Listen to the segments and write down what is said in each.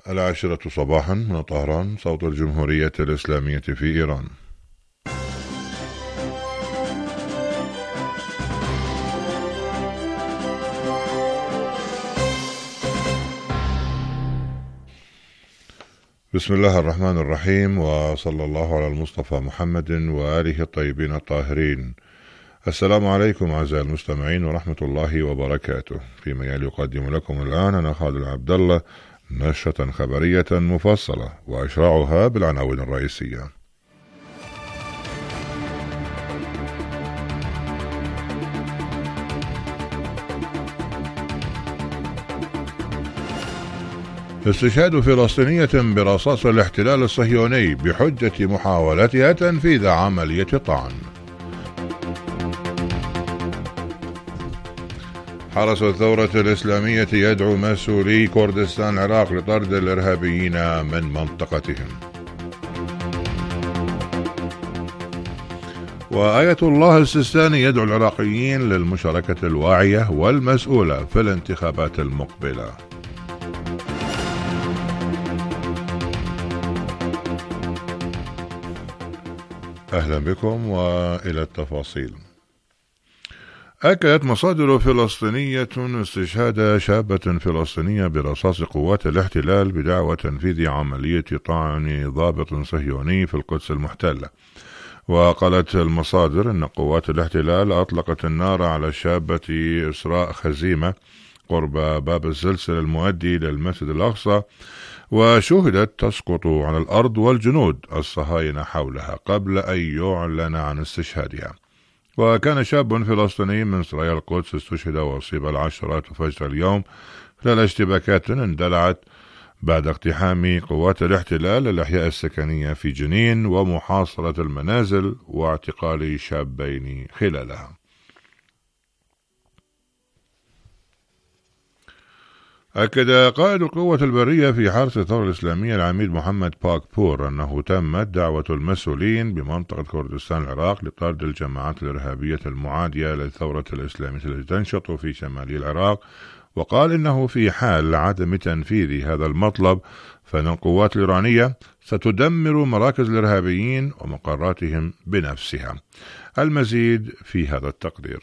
10 صباحا من طهران، صوت الجمهورية الإسلامية في إيران. بسم الله الرحمن الرحيم، وصلى الله على المصطفى محمد وآله الطيبين الطاهرين. السلام عليكم أعزائي المستمعين ورحمة الله وبركاته. فيما يلي يقدم لكم الآن أنا خالد عبد الله نشرة خبرية مفصلة، وأشرعها بالعناوين الرئيسية. استشهاد فلسطينية برصاص الاحتلال الصهيوني بحجة محاولتها تنفيذ عملية طعن. حرس الثورة الإسلامية يدعو مسؤولي كردستان العراق لطرد الإرهابيين من منطقتهم. وآية الله السيستاني يدعو العراقيين للمشاركة الواعية والمسؤولة في الانتخابات المقبلة. أهلا بكم وإلى التفاصيل. أكدت مصادر فلسطينية استشهاد شابة فلسطينية برصاص قوات الاحتلال بدعوى تنفيذ عملية طعن ضابط صهيوني في القدس المحتلة. وقالت المصادر أن قوات الاحتلال أطلقت النار على الشابة إسراء خزيمة قرب باب السلسلة المؤدي للمسجد الأقصى، وشهدت تسقط على الأرض والجنود الصهاينة حولها قبل أن يعلن عن استشهادها. وكان شاب فلسطيني من سرايا القدس استشهد وأصيب العشرات فجر اليوم خلال اشتباكات اندلعت بعد اقتحام قوات الاحتلال الأحياء السكنية في جنين ومحاصرة المنازل واعتقال شابين خلالها. أكد قائد القوة البرية في حرس الثورة الإسلامية العميد محمد باكبور أنه تمت دعوة المسؤولين بمنطقة كردستان العراق لطرد الجماعات الإرهابية المعادية للثورة الإسلامية التي تنشط في شمال العراق، وقال إنه في حال عدم تنفيذ هذا المطلب فإن القوات الإيرانية ستدمر مراكز الإرهابيين ومقراتهم بنفسها. المزيد في هذا التقرير.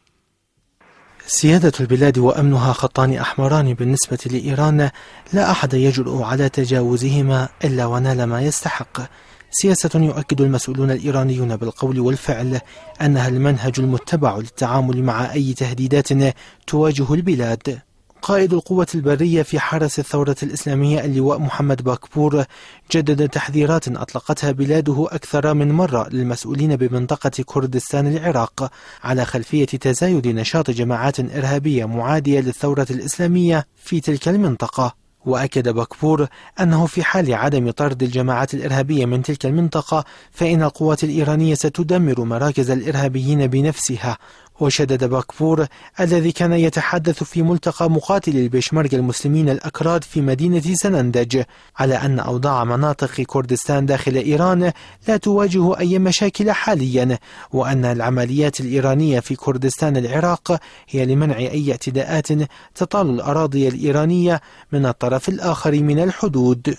سيادة البلاد وأمنها خطان أحمران بالنسبة لإيران، لا أحد يجرؤ على تجاوزهما إلا ونال ما يستحق. سياسة يؤكد المسؤولون الإيرانيون بالقول والفعل أنها المنهج المتبع للتعامل مع أي تهديدات تواجه البلاد. قائد القوة البرية في حرس الثورة الإسلامية اللواء محمد باكبور جدد تحذيرات أطلقتها بلاده أكثر من مرة للمسؤولين بمنطقة كردستان العراق على خلفية تزايد نشاط جماعات إرهابية معادية للثورة الإسلامية في تلك المنطقة. وأكد باكبور أنه في حال عدم طرد الجماعات الإرهابية من تلك المنطقة فإن القوات الإيرانية ستدمر مراكز الإرهابيين بنفسها. وشدد باكبور الذي كان يتحدث في ملتقى مقاتل البيشمركة المسلمين الأكراد في مدينة سنندج على أن أوضاع مناطق كردستان داخل إيران لا تواجه أي مشاكل حاليا، وأن العمليات الإيرانية في كردستان العراق هي لمنع أي اعتداءات تطال الأراضي الإيرانية من الطرف الآخر من الحدود.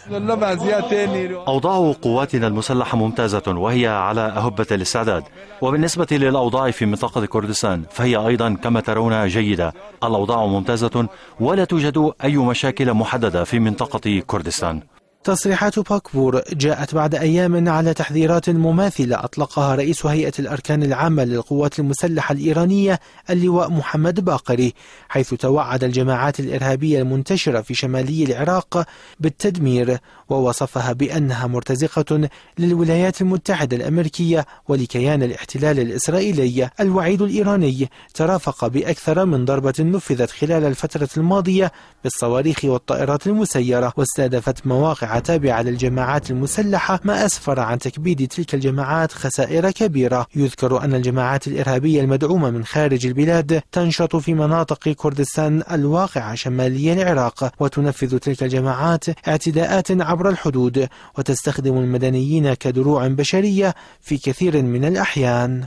أوضاع قواتنا المسلحة ممتازة وهي على أهبة الاستعداد، وبالنسبة للأوضاع في منطقة كردستان فهي أيضا كما ترون جيدة. الأوضاع ممتازة ولا توجد أي مشاكل محددة في منطقة كردستان. تصريحات باكبور جاءت بعد أيام على تحذيرات مماثلة أطلقها رئيس هيئة الأركان العامة للقوات المسلحة الإيرانية اللواء محمد باقري، حيث توعد الجماعات الإرهابية المنتشرة في شمالي العراق بالتدمير، ووصفها بأنها مرتزقة للولايات المتحدة الأمريكية ولكيان الاحتلال الإسرائيلي. الوعيد الإيراني ترافق بأكثر من ضربة نفذت خلال الفترة الماضية بالصواريخ والطائرات المسيرة، واستهدفت مواقع تابعة للجماعات المسلحة، ما أسفر عن تكبيد تلك الجماعات خسائر كبيرة. يذكر أن الجماعات الإرهابية المدعومة من خارج البلاد تنشط في مناطق كردستان الواقعة شمالي العراق، وتنفذ تلك الجماعات اعتداءات عبر الحدود، وتستخدم المدنيين كدروع بشرية في كثير من الأحيان.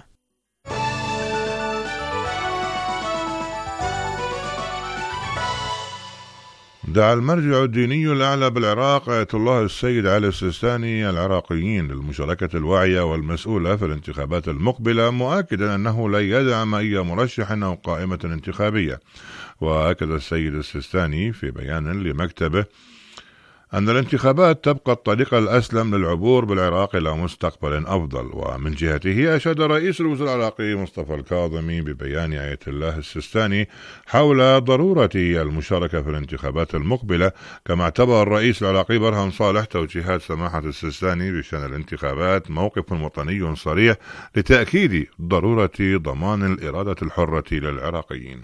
دعا المرجع الديني الأعلى بالعراق آية الله السيد علي السيستاني العراقيين للمشاركة الواعية والمسؤولة في الانتخابات المقبلة، مؤكدا أنه لا يدعم أي مرشح أو قائمة انتخابية. وأكد السيد السيستاني في بيان لمكتبه أن الانتخابات تبقى الطريق الأسلم للعبور بالعراق إلى مستقبل أفضل. ومن جهته أشاد رئيس الوزراء العراقي مصطفى الكاظمي ببيان آية الله السيستاني حول ضرورة المشاركة في الانتخابات المقبلة، كما اعتبر الرئيس العراقي برهم صالح توجيهات سماحة السيستاني بشأن الانتخابات موقف وطني صريح لتأكيد ضرورة ضمان الإرادة الحرة للعراقيين.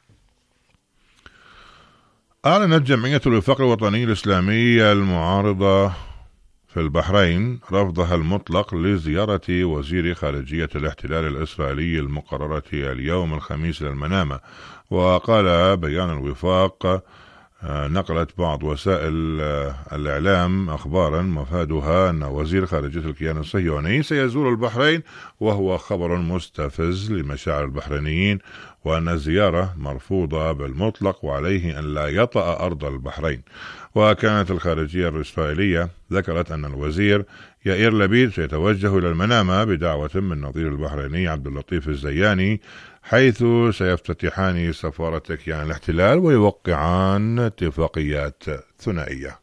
أعلنت جمعية الوفاق الوطني الإسلامي المعارضة في البحرين رفضها المطلق لزيارة وزير خارجية الاحتلال الإسرائيلي المقررة اليوم الخميس للمنامة. وقال بيان الوفاق نقلت بعض وسائل الإعلام أخبارا مفادها أن وزير خارجية الكيان الصهيوني سيزور البحرين، وهو خبر مستفز لمشاعر البحرينيين، وأن الزيارة مرفوضة بالمطلق وعليه أن لا يطأ أرض البحرين. وكانت الخارجية الإسرائيلية ذكرت أن الوزير يائير لبيد سيتوجه إلى المنامة بدعوة من نظير البحريني عبد اللطيف الزياني، حيث سيفتتحان سفارة كيان الاحتلال ويوقعان اتفاقيات ثنائية.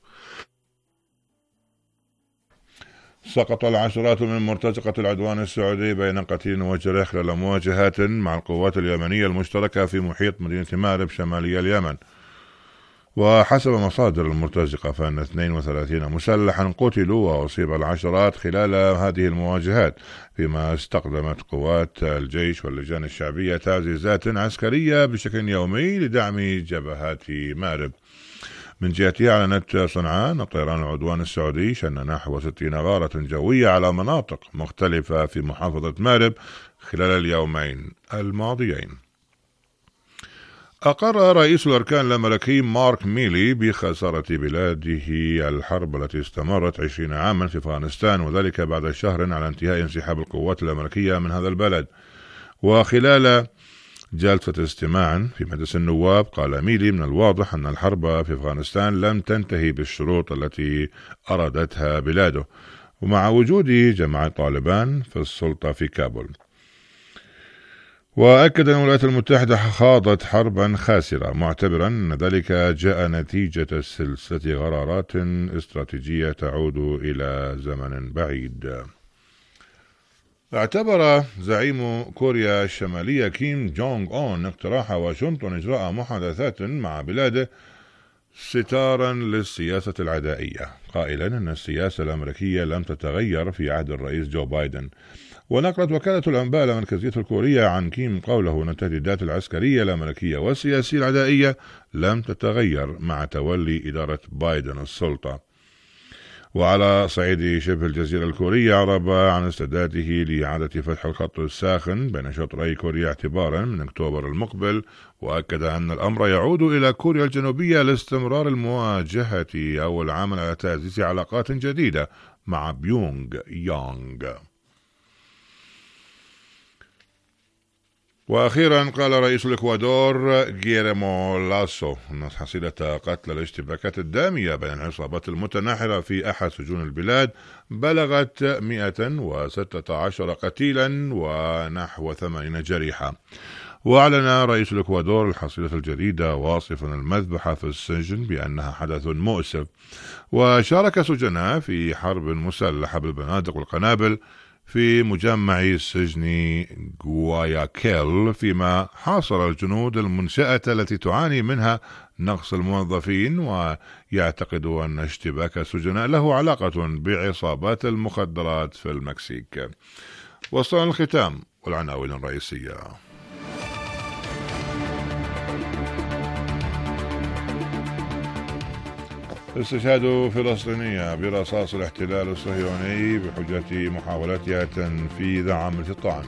سقط العشرات من مرتزقة العدوان السعودي بين قتيل وجريح خلال مواجهات مع القوات اليمنية المشتركة في محيط مدينة مأرب شمالي اليمن. وحسب مصادر المرتزقة فإن 32 مسلحا قتلوا وأصيب العشرات خلال هذه المواجهات، فيما استخدمت قوات الجيش واللجان الشعبية تعزيزات عسكرية بشكل يومي لدعم جبهات مأرب. من جهتها أعلنت صنعاء أن طيران العدوان السعودي شن نحو 60 غارة جوية على مناطق مختلفة في محافظة مأرب خلال اليومين الماضيين. أقر رئيس الأركان الأمريكي مارك ميلي بخسارة بلاده الحرب التي استمرت 20 عاما في أفغانستان، وذلك بعد شهر على انتهاء انسحاب القوات الأمريكية من هذا البلد. وخلال جلسة استماع في مجلس النواب قال ميلي من الواضح أن الحرب في أفغانستان لم تنتهي بالشروط التي أرادتها بلاده، ومع وجود جماعة طالبان في السلطة في كابول. وأكد أن الولايات المتحدة خاضت حربا خاسرة، معتبرا أن ذلك جاء نتيجة سلسلة قرارات استراتيجية تعود إلى زمن بعيد. اعتبر زعيم كوريا الشمالية كيم جونغ أون اقتراح واشنطن إجراء محادثات مع بلاده ستارا للسياسة العدائية، قائلا أن السياسة الأمريكية لم تتغير في عهد الرئيس جو بايدن. ونقلت وكالة الأنباء المركزية الكورية عن كيم قوله أن التهديدات العسكرية الأمريكية والسياسية العدائية لم تتغير مع تولي إدارة بايدن السلطة. وعلى صعيد شبه الجزيرة الكورية أعرب عن استعداده لإعادة فتح الخط الساخن بين شطري كوريا اعتبارا من أكتوبر المقبل، وأكد أن الأمر يعود إلى كوريا الجنوبية لاستمرار المواجهة أو العمل على تعزيز علاقات جديدة مع بيونغ يانغ. وأخيرا قال رئيس الإكوادور غيريمو لاسو أن حصيلة قتل الاشتباكات الدامية بين العصابات المتناحرة في أحد سجون البلاد بلغت 116 قتيلا ونحو 80 جريحا. وأعلن رئيس الإكوادور الحصيلة الجديدة واصفا المذبحة في السجن بأنها حدث مؤسف. وشارك سجناء في حرب مسلحة بالبنادق والقنابل في مجمع سجن غواياكيل، فيما حاصر الجنود المنشأة التي تعاني منها نقص الموظفين، ويعتقد أن اشتباك السجناء له علاقة بعصابات المخدرات في المكسيك. وصلنا الختام والعناوين الرئيسية. استشهاد فلسطينية برصاص الاحتلال الصهيوني بحجة محاولتها تنفيذ عملية الطعن.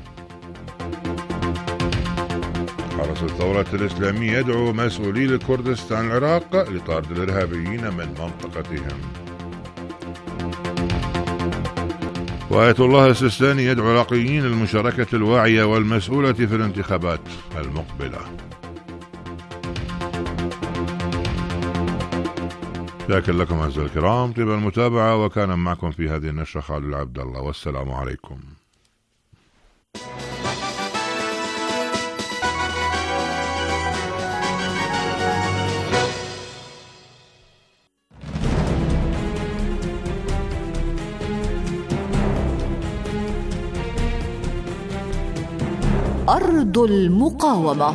حرس الثورة الإسلامية يدعو مسؤولي لكردستان العراق لطرد الإرهابيين من منطقتهم. وآية الله السيستاني يدعو العراقيين للمشاركة الواعية والمسؤولة في الانتخابات المقبلة. شاكر لكم أعزائي الكرام طيب المتابعة، وكان معكم في هذه النشرة خالد العبد الله، والسلام عليكم. أرض المقاومة.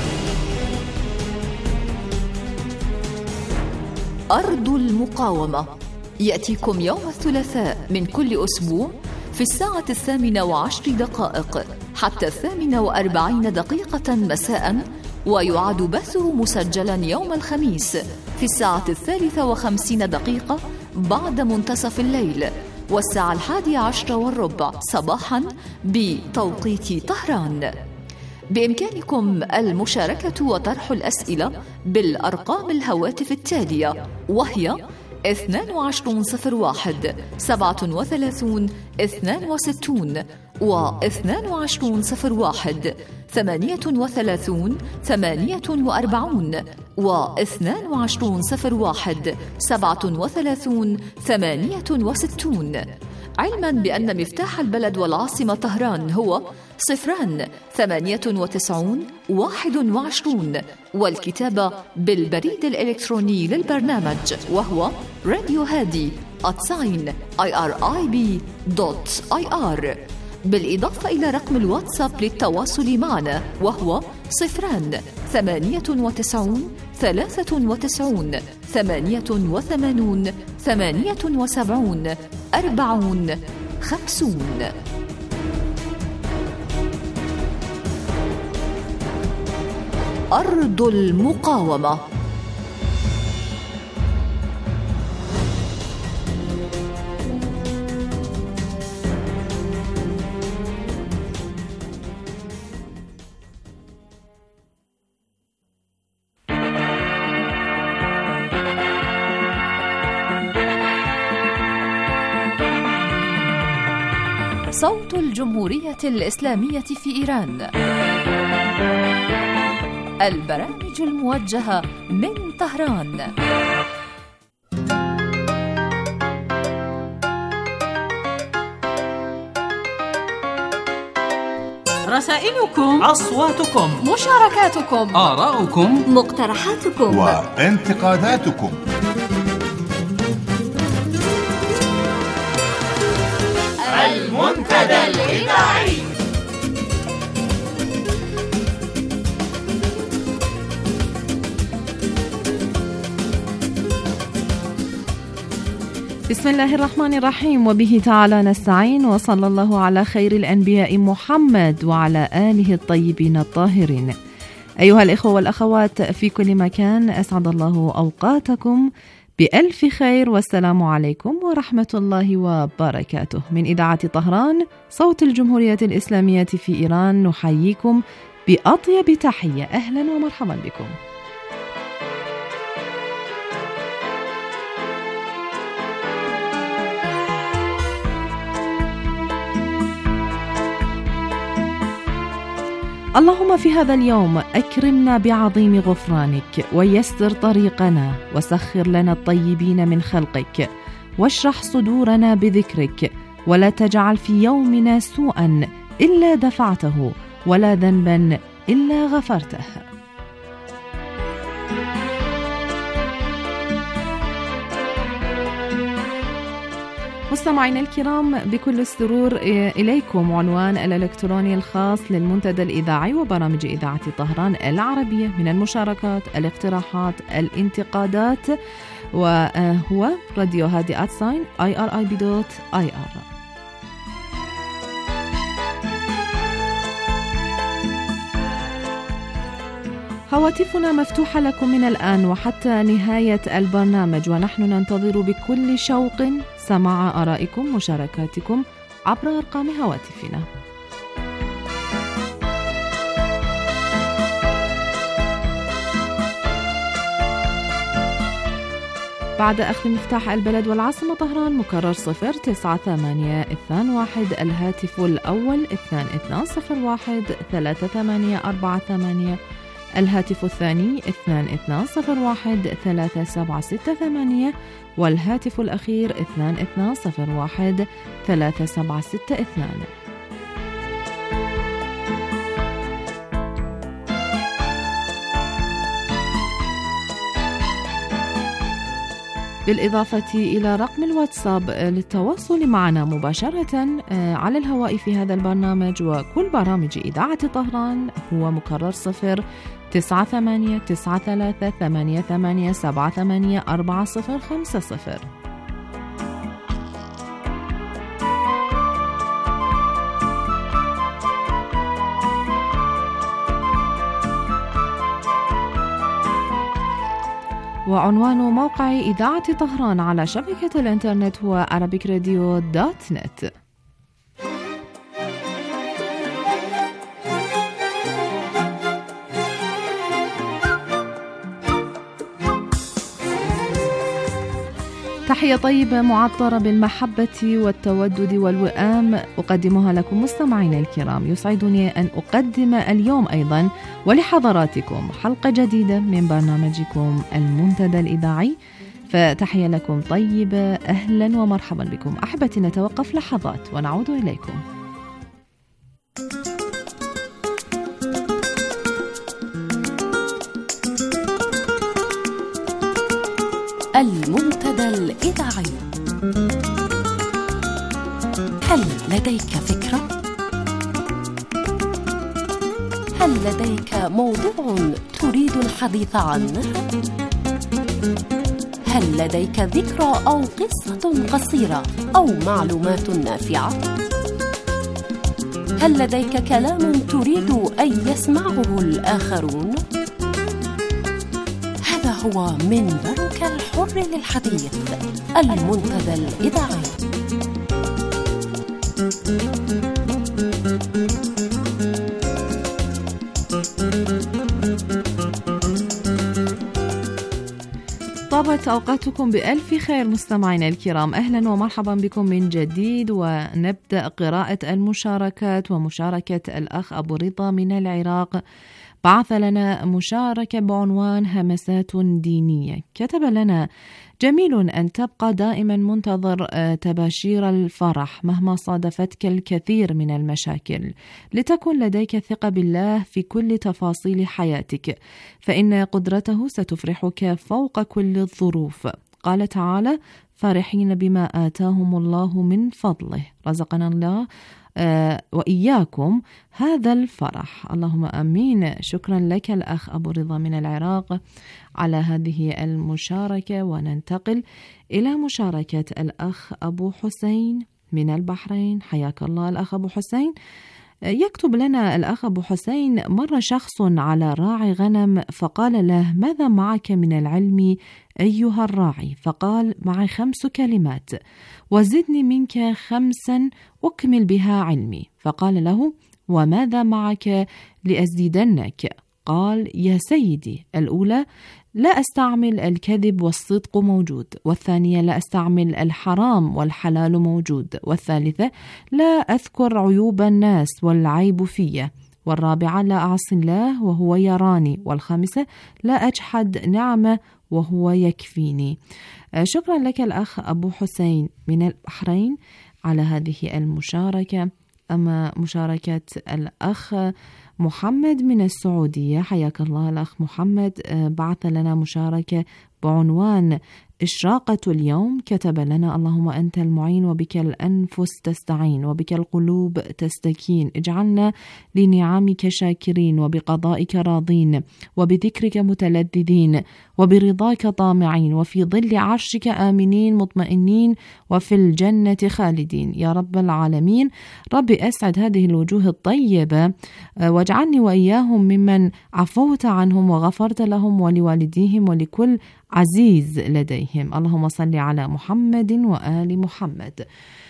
أرض المقاومة يأتيكم يوم الثلاثاء من كل أسبوع في 18:10 حتى 48 مساء، ويعاد بثه مسجلا يوم الخميس في 53 بعد منتصف الليل، والساعة 11:15 صباحا بتوقيت طهران. بإمكانكم المشاركة وطرح الأسئلة بالأرقام الهواتف التالية، وهي 2201 37 62 و 2201 38 48 و 2201 37 68، علما بأن مفتاح البلد والعاصمة طهران هو 098 21، والكتابة بالبريد الإلكتروني للبرنامج وهو radiohadi@irib.ir، بالإضافة إلى رقم الواتساب للتواصل معنا وهو 098 93 88 78 40 50. أرض المقاومة. صوت الجمهورية الإسلامية في إيران، البرامج الموجهة من طهران. رسائلكم، أصواتكم، مشاركاتكم، آراؤكم، مقترحاتكم وانتقاداتكم. المنتدى الإذاعي. بسم الله الرحمن الرحيم، وبه تعالى نستعين، وصلى الله على خير الأنبياء محمد وعلى آله الطيبين الطاهرين. أيها الإخوة والأخوات في كل مكان، أسعد الله أوقاتكم بألف خير، والسلام عليكم ورحمة الله وبركاته. من إذاعة طهران صوت الجمهورية الإسلامية في إيران نحييكم بأطيب تحية، أهلا ومرحبا بكم. اللهم في هذا اليوم أكرمنا بعظيم غفرانك، ويسر طريقنا، وسخر لنا الطيبين من خلقك، واشرح صدورنا بذكرك، ولا تجعل في يومنا سوءا إلا دفعته، ولا ذنبا إلا غفرته. مستمعينا الكرام، بكل السرور إليكم عنوان الإلكتروني الخاص للمنتدى الإذاعي وبرامج إذاعة طهران العربية من المشاركات، الاقتراحات، الانتقادات، وهو radiohadi@irib.ir. هواتفنا مفتوحة لكم من الآن وحتى نهاية البرنامج، ونحن ننتظر بكل شوق سماع آرائكم ومشاركاتكم عبر أرقام هواتفنا. بعد أخذ مفتاح البلد والعاصمة طهران مكرر 09821 الهاتف الأول 2201 3848 الهاتف الثاني 2201-3768 والهاتف الأخير 2201-3762. بالإضافة إلى رقم الواتساب للتواصل معنا مباشرة على الهواء في هذا البرنامج وكل برامج إذاعة طهران هو مكرر 0989388784050. وعنوان موقع إذاعة طهران على شبكة الإنترنت هو arabicradio.net. تحية طيبة معطرة بالمحبة والتودد والوئام أقدمها لكم مستمعينا الكرام. يسعدني أن أقدم اليوم أيضا ولحضراتكم حلقة جديدة من برنامجكم المنتدى الإذاعي، فتحية لكم طيبة، أهلا ومرحبا بكم. أحبتي نتوقف لحظات ونعود إليكم. المنتدى الإذاعي. هل لديك فكرة؟ هل لديك موضوع تريد الحديث عنه؟ هل لديك ذكرى أو قصة قصيرة أو معلومات نافعة؟ هل لديك كلام تريد أن يسمعه الآخرون؟ هذا هو منبرك الحر للحديث، المنتدى الإذاعي. طابت أوقاتكم بألف خير مستمعينا الكرام، أهلا ومرحبا بكم من جديد. ونبدأ قراءة المشاركات ومشاركة الأخ أبو رضا من العراق. بعث لنا مشاركة بعنوان همسات دينية. كتب لنا: جميل أن تبقى دائما منتظر تباشير الفرح مهما صادفتك الكثير من المشاكل، لتكن لديك ثقة بالله في كل تفاصيل حياتك، فإن قدرته ستفرحك فوق كل الظروف. قال تعالى: فرحين بما آتاهم الله من فضله. رزقنا الله وإياكم هذا الفرح، اللهم آمين. شكرا لك الأخ أبو رضا من العراق على هذه المشاركة. وننتقل إلى مشاركة الأخ أبو حسين من البحرين. حياك الله الأخ أبو حسين. يكتب لنا الأخ أبو حسين: مر شخص على راعي غنم فقال له: ماذا معك من العلم أيها الراعي؟ فقال: معي 5 كلمات، وزدني منك 5 أكمل بها علمي. فقال له: وماذا معك لأزيدنك؟ قال: يا سيدي، الأولى لا أستعمل الكذب والصدق موجود، والثانية لا أستعمل الحرام والحلال موجود، والثالثة لا أذكر عيوب الناس والعيب فيه، والرابعة لا أعصي الله وهو يراني، والخامسة لا أجحد نعمة وهو يكفيني. شكرا لك الأخ أبو حسين من البحرين على هذه المشاركة. أما مشاركة الأخ محمد من السعودية. حياك الله الأخ محمد. بعث لنا مشاركة بعنوان إشراقة اليوم. كتب لنا: اللهم أنت المعين وبك الأنفس تستعين وبك القلوب تستكين، اجعلنا لنعمك شاكرين وبقضائك راضين وبذكرك متلذذين وبرضاك طامعين وفي ظل عرشك آمنين مطمئنين وفي الجنة خالدين يا رب العالمين. ربي أسعد هذه الوجوه الطيبة واجعلني وإياهم ممن عفوت عنهم وغفرت لهم ولوالديهم ولكل عزيز لديهم. اللهم صل على محمد وآل محمد.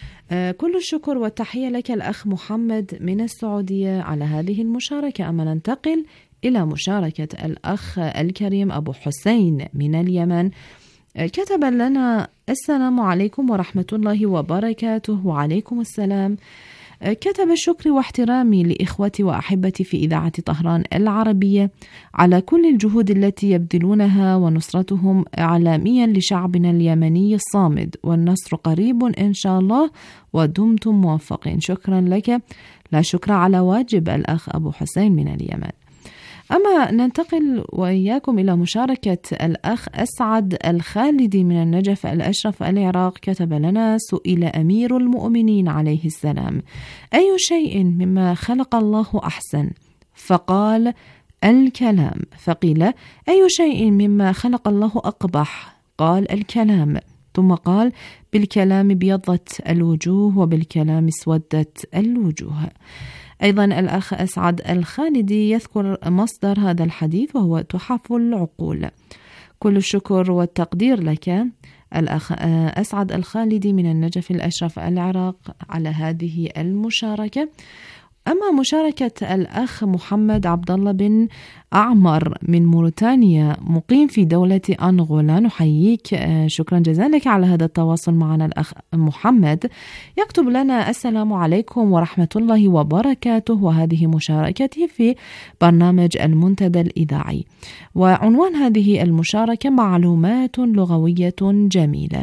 كل الشكر والتحية لك الأخ محمد من السعودية على هذه المشاركة. أما ننتقل إلى مشاركة الأخ الكريم أبو حسين من اليمن. كتب لنا: السلام عليكم ورحمة الله وبركاته. وعليكم السلام. كتب الشكر واحترامي لإخوتي وأحبتي في إذاعة طهران العربية على كل الجهود التي يبذلونها ونصرتهم إعلاميا لشعبنا اليمني الصامد، والنصر قريب إن شاء الله ودمتم موفقين. شكرا لك، لا شكر على واجب. الأخ أبو حسين من اليمن. أما ننتقل وإياكم إلى مشاركة الأخ أسعد الخالدي من النجف الأشرف العراق. كتب لنا: سئل أمير المؤمنين عليه السلام: أي شيء مما خلق الله أحسن؟ فقال: الكلام. فقيل: أي شيء مما خلق الله أقبح؟ قال: الكلام. ثم قال: بالكلام بيضت الوجوه وبالكلام اسودت الوجوه. أيضا الأخ أسعد الخالدي يذكر مصدر هذا الحديث وهو تحف العقول. كل الشكر والتقدير لك الأخ أسعد الخالدي من النجف الأشرف العراق على هذه المشاركة. أما مشاركة الأخ محمد عبد الله بن أعمر من موريتانيا مقيم في دولة أنغولا، نحييك، شكرا جزيلا لك على هذا التواصل معنا الأخ محمد. يكتب لنا: السلام عليكم ورحمة الله وبركاته، وهذه مشاركتي في برنامج المنتدى الإذاعي، وعنوان هذه المشاركة معلومات لغوية جميلة.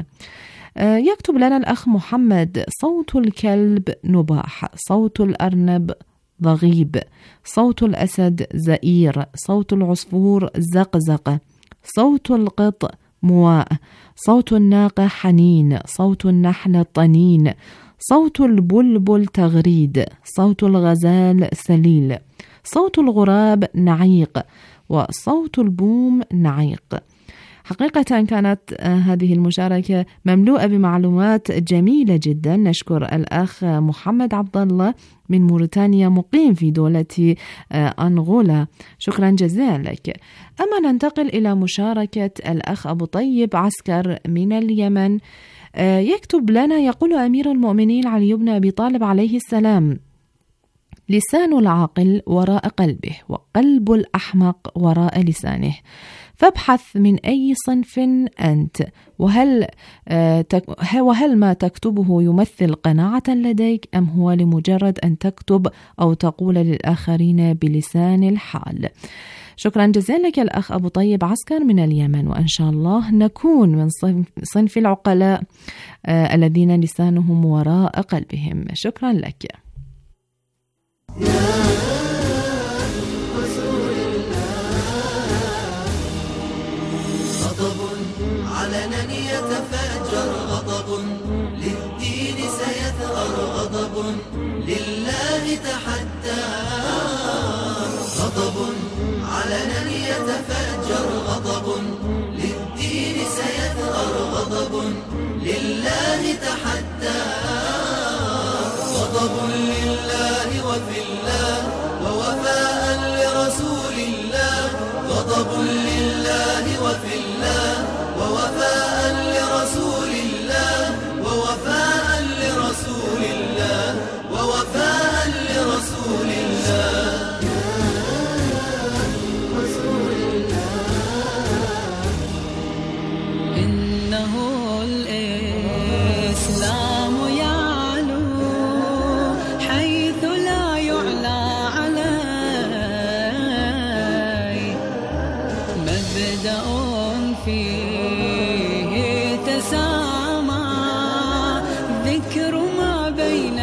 يكتب لنا الأخ محمد: صوت الكلب نباح، صوت الأرنب ضغيب، صوت الأسد زئير، صوت العصفور زقزق، صوت القط مواء، صوت الناقة حنين، صوت النحل طنين، صوت البلبل تغريد، صوت الغزال سليل، صوت الغراب نعيق، وصوت البوم نعيق. حقيقة كانت هذه المشاركة مملوءة بمعلومات جميلة جدا. نشكر الأخ محمد عبد الله من موريتانيا مقيم في دولة أنغولا، شكرا جزيلا لك. أما ننتقل إلى مشاركة الأخ أبو طيب عسكر من اليمن. يكتب لنا: يقول أمير المؤمنين علي بن أبي طالب عليه السلام: لسان العاقل وراء قلبه، وقلب الأحمق وراء لسانه، فابحث من أي صنف أنت، وهل ما تكتبه يمثل قناعة لديك، أم هو لمجرد أن تكتب أو تقول للآخرين بلسان الحال. شكرا جزيلا لك الأخ أبو طيب عسكر من اليمن، وإن شاء الله نكون من صنف العقلاء الذين لسانهم وراء قلبهم. شكرا لك. علنا يتفجر غضب، للدين سيثأر غضب، لله تحدى غضب، علنا يتفجر غضب، للدين سيثأر غضب، لله تحدى غضب، لله وفي الله ووفاء لرسول الله، غضب لله وفي الله ووفاء لرسول الله، ووفاء لرسول الله، ووفاء لرسول الله. إنه الإسلام يعلو حيث لا يعلى عليه، مبدأ فيه تسامى ذكر ما بين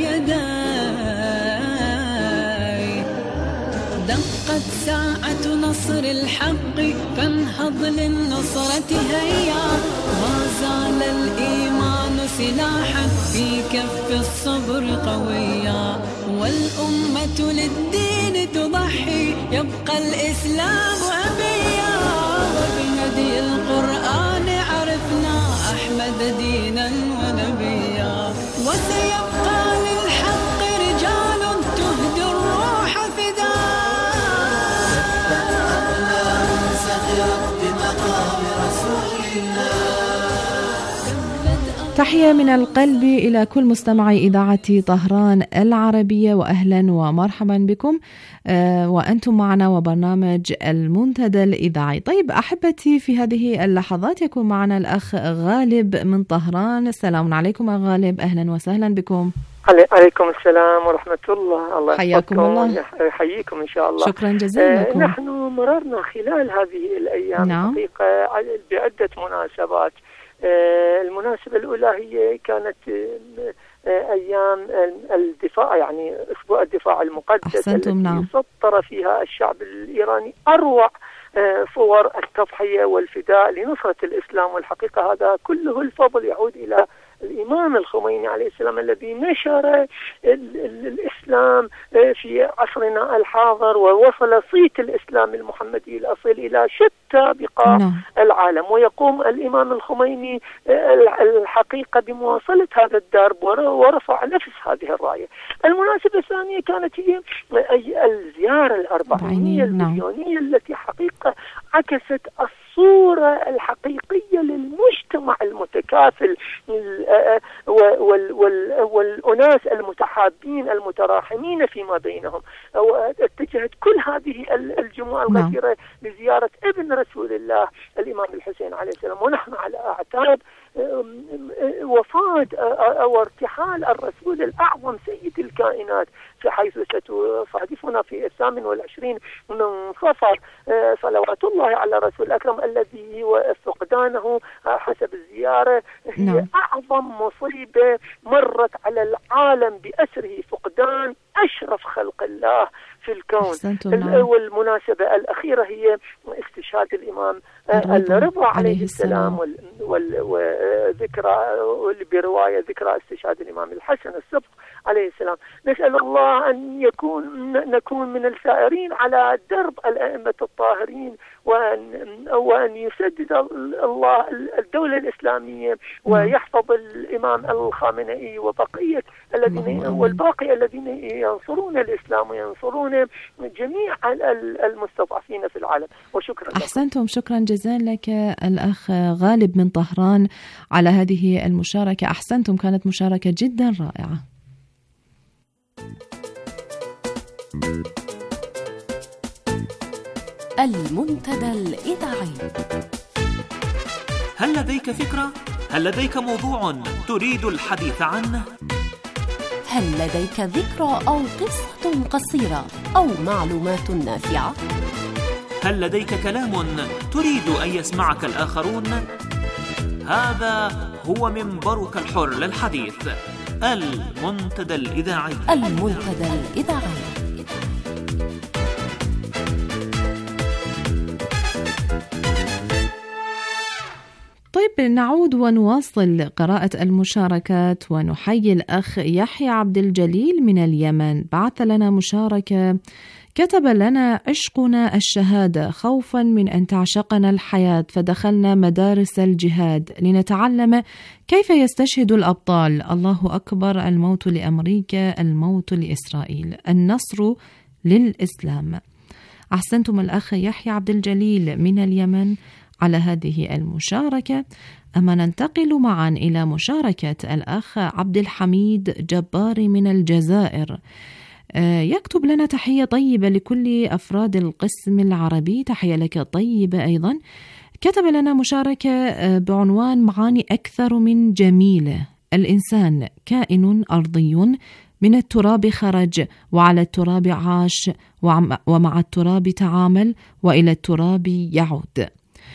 يديه، دقت ساعة نصر الحق فانهض للنصرة هيا، ما زال الإيمان سلاحا في كف الصبر قويا، والأمة للدين تضحي يبقى الإسلام أبيا، وبهدي القرآن عرفنا أحمد دينا ونبيا، وسيبقى للحق رجال تهدي الروح فداء، سخرت بمقام رسول الله. تحية من القلب إلى كل مستمعي إذاعة طهران العربية، وأهلا ومرحبا بكم وأنتم معنا وبرنامج المنتدى الإذاعي. طيب أحبتي، في هذه اللحظات يكون معنا الأخ غالب من طهران. السلام عليكم غالب، أهلا وسهلا بكم. عليكم السلام ورحمة الله. حياكم الله. يحييكم إن شاء الله. شكرا جزيلا لكم. نحن مررنا خلال هذه الأيام نعم. حقيقة بعدة مناسبات. المناسبة الأولى هي كانت أيام الدفاع، يعني أسبوع الدفاع المقدس التي نعم. سطر فيها الشعب الإيراني أروع صور التضحية والفداء لنصرة الإسلام. والحقيقة هذا كله الفضل يعود إلى الإمام الخميني عليه السلام الذي نشر الإسلام في عصرنا الحاضر، ووصل صيت الإسلام المحمدي الأصيل إلى شتى بقاع العالم. ويقوم الإمام الخميني الحقيقة بمواصلة هذا الدرب ورفع نفس هذه الراية. المناسبة الثانية كانت هي الزيارة الأربعينية المليونية التي حقيقة عكست الصورة الحقيقية للمجتمع المتكافل والأناس المتحابين المتراحمين فيما بينهم. واتجهت كل هذه الجموع الغفيرة لزيارة ابن رسول الله الإمام الحسين عليه السلام، ونحن على أعتاب وفاة أو ارتحال الرسول الأعظم سيد الكائنات، في حيث ستصادفنا في 28 من صفر صلوات الله على رسول الأكرم، الذي فقدانه حسب الزيارة هي أعظم مصيبة مرت على العالم بأسره، فقدان أشرف خلق الله في الكون. والمناسبة الأخيرة هي استشهاد الإمام الرضا عليه السلام، وذكرى برواية ذكرى استشهاد الإمام الحسن الصبح عليه السلام. نسأل الله أن نكون من السائرين على درب الأئمة الطاهرين، وأن يسدد الله الدولة الإسلامية، ويحفظ الإمام الخامنئي وبقية والباقي الذين ينصرون الإسلام وينصرون جميع المستضعفين في العالم. وشكرا لكم. أحسنتم، شكرا جزيلا لك الأخ غالب من طهران على هذه المشاركة. أحسنتم، كانت مشاركة جدا رائعة. المنتدى الإذاعي. هل لديك فكرة؟ هل لديك موضوع تريد الحديث عنه؟ هل لديك ذكرى أو قصة قصيرة أو معلومات نافعة؟ هل لديك كلام تريد أن يسمعك الآخرون؟ هذا هو منبرك الحر للحديث، المنتدى الإذاعي. المنتدى الإذاعي. طيب، نعود ونواصل قراءة المشاركات ونحيي الأخ يحيى عبد الجليل من اليمن. بعث لنا مشاركة، كتب لنا: عشقنا الشهادة خوفا من أن تعشقنا الحياة، فدخلنا مدارس الجهاد لنتعلم كيف يستشهد الأبطال. الله أكبر، الموت لأمريكا، الموت لإسرائيل، النصر للإسلام. أحسنتم الأخ يحيى عبد الجليل من اليمن على هذه المشاركة. أما ننتقل معا إلى مشاركة الأخ عبد الحميد جباري من الجزائر. يكتب لنا: تحية طيبة لكل أفراد القسم العربي. تحية لك طيبة أيضا. كتب لنا مشاركة بعنوان: معاني أكثر من جميلة. الإنسان كائن أرضي، من التراب خرج، وعلى التراب عاش، ومع التراب تعامل، وإلى التراب يعود.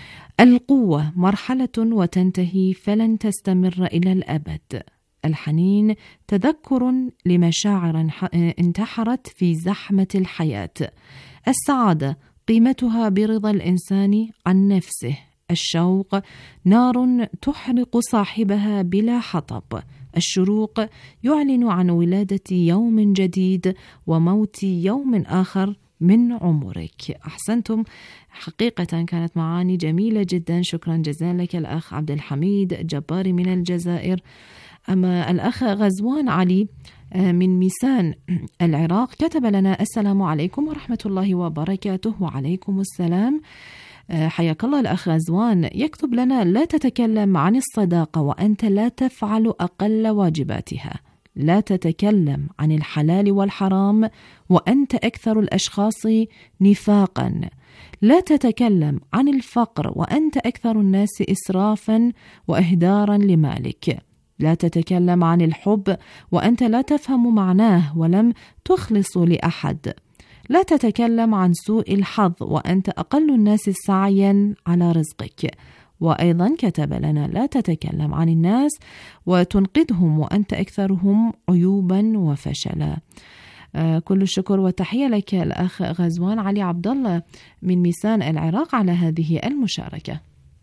القوة مرحلة وتنتهي، فلن تستمر إلى الأبد. الحنين تذكر لمشاعر انتحرت في زحمة الحياة. السعادة قيمتها برضا الإنسان عن نفسه. الشوق نار تحرق صاحبها بلا حطب. الشروق يعلن عن ولادة يوم جديد وموت يوم آخر من عمرك. أحسنتم، حقيقة كانت معاني جميلة جدا. شكرا جزيلا لك الأخ عبد الحميد جباري من الجزائر. أما الأخ غزوان علي من ميسان العراق كتب لنا: السلام عليكم ورحمة الله وبركاته. وعليكم السلام، حياك الله الأخ غزوان. يكتب لنا: لا تتكلم عن الصداقة وأنت لا تفعل أقل واجباتها. لا تتكلم عن الحلال والحرام وأنت أكثر الأشخاص نفاقا. لا تتكلم عن الفقر وأنت أكثر الناس إسرافا وإهدارا لمالك. لا تتكلم عن الحب وأنت لا تفهم معناه ولم تخلص لأحد. لا تتكلم عن سوء الحظ وأنت أقل الناس سعيا على رزقك. وأيضا كتب لنا: لا تتكلم عن الناس وتنقدهم وأنت أكثرهم عيوبا وفشلا. كل الشكر والتحية لك الأخ غزوان علي عبد الله من ميسان العراق على هذه المشاركة.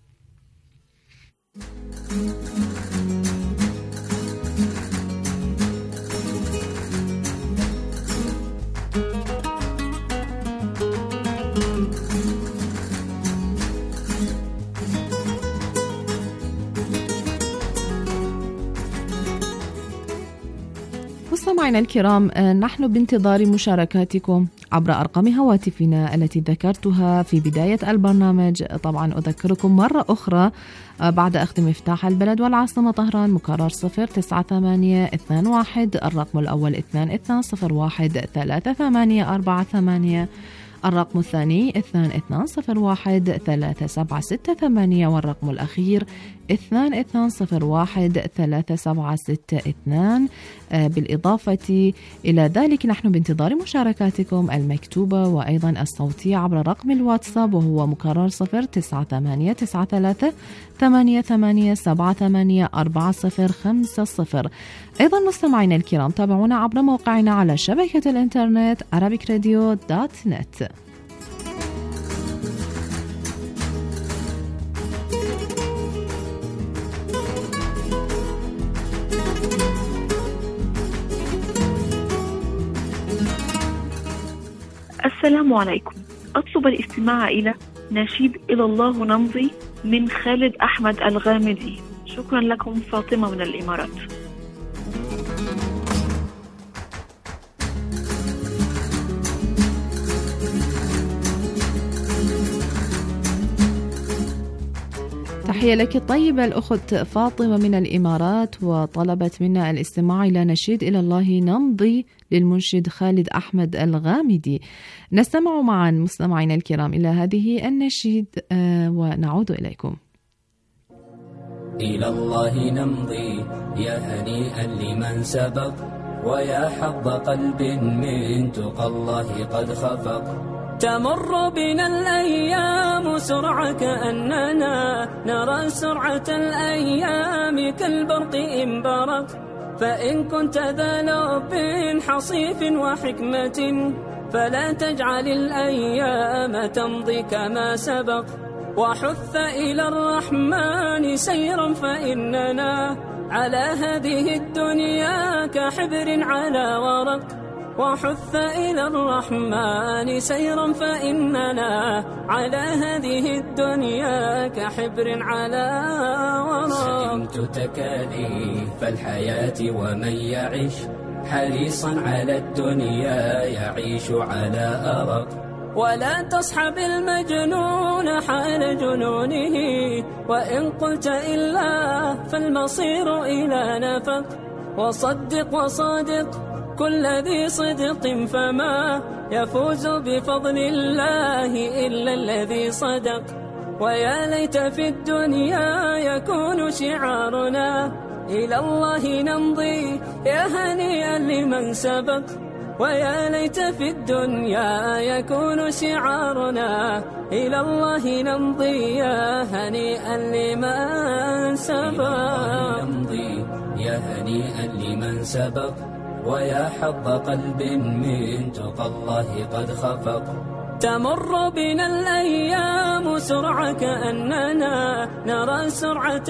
مستمعينا الكرام، نحن بانتظار مشاركاتكم عبر أرقام هواتفنا التي ذكرتها في بداية البرنامج. طبعا أذكركم مرة أخرى بعد أخذ مفتاح البلد والعاصمة طهران مكرر 09821 الرقم الأول 22013848 الرقم الثاني 22013768 والرقم الأخير 22013762. بالإضافة إلى ذلك نحن بانتظار مشاركاتكم المكتوبة وأيضا الصوتية عبر رقم الواتساب وهو مكرر 0989388784050. أيضا مستمعينا الكرام تابعونا عبر موقعنا على شبكة الإنترنت arabicradio.net. السلام عليكم. أطلب الاستماع إلى نشيد إلى الله نمضي من خالد أحمد الغامدي. شكرا لكم. فاطمة من الإمارات. تحية لك الطيبة الأخت فاطمة من الإمارات، وطلبت منا الاستماع إلى نشيد إلى الله نمضي للمنشد خالد أحمد الغامدي. نستمع معا مستمعينا الكرام إلى هذه النشيد ونعود إليكم. إلى الله نمضي يا هنيئا لمن سبق، ويا حظ قلب من تقى الله قد خفق. تمر بنا الأيام سرعة كأننا نرى سرعة الأيام كالبرق إن برق. فإن كنت ذا لب حصيف وحكمة فلا تجعل الأيام تمضي كما سبق. وحث إلى الرحمن سيرا فإننا على هذه الدنيا كحبر على ورق. وحث إلى الرحمن سيرا فإننا على هذه الدنيا كحبر على ورق. سئمت تكاليف الحياة ومن يعيش حريصا على الدنيا يعيش على أرق. ولا تصحب المجنون حال جنونه، وإن قلت إلا فالمصير إلى نفق. وصدق وصادق كل ذي صدق فما يفوز بفضل الله إلا الذي صدق. ويا ليت في الدنيا يكون شعارنا إلى الله نمضي يا هنيئا لمن سبق. ويا ليت في الدنيا يكون شعارنا إلى الله نمضي يا هنيئا لمن سبق. نمضي يا هنيئا لمن سبق، ويا حظ قلب من تقى الله قد خفق. تمر بنا الأيام سرعة كأننا نرى سرعة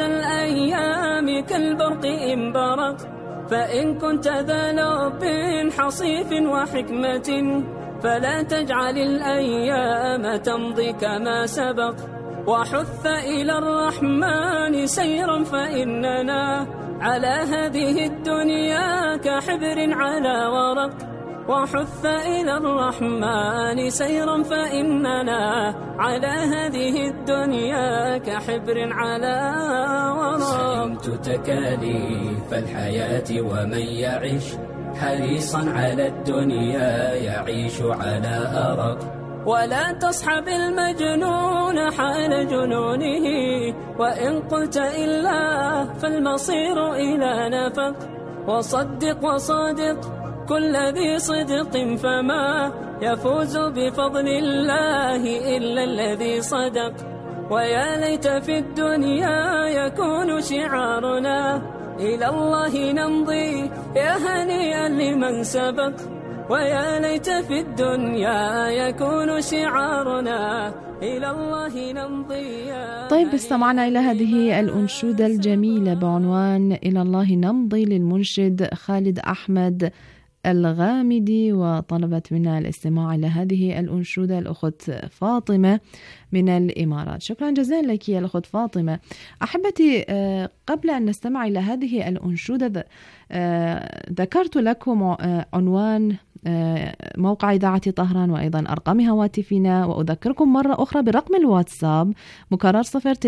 الأيام كالبرق إن برق. فإن كنت ذا لب حصيف وحكمة فلا تجعل الأيام تمضي كما سبق. وحث إلى الرحمن سيرا فإننا على هذه الدنيا كحبر على ورق. وحث إلى الرحمن سيرا فإننا على هذه الدنيا كحبر على ورق. سئمت تكاليف الحياة ومن يعيش حريصا على الدنيا يعيش على أرق. ولا تصحب المجنون حال جنونه، وإن قلت إلا فالمصير إلى نفق. وصدق وصادق كل ذي صدق، فما يفوز بفضل الله إلا الذي صدق. ويا ليت في الدنيا يكون شعارنا إلى الله نمضي، يا هنيئا لمن سبق. ويا ليت في الدنيا يكون شعارنا إلى الله نمضي. طيب، استمعنا إلى هذه الأنشودة الجميلة بعنوان إلى الله نمضي للمنشد خالد أحمد الغامدي، وطلبت منا الاستماع إلى هذه الأنشودة الأخت فاطمة من الإمارات. شكرا جزيلا لك يا الأخت فاطمة. أحبتي، قبل أن نستمع إلى هذه الأنشودة ذكرت لكم عنوان موقع إذاعة طهران وأيضا أرقام هواتفنا، وأذكركم مرة أخرى برقم الواتساب مكرر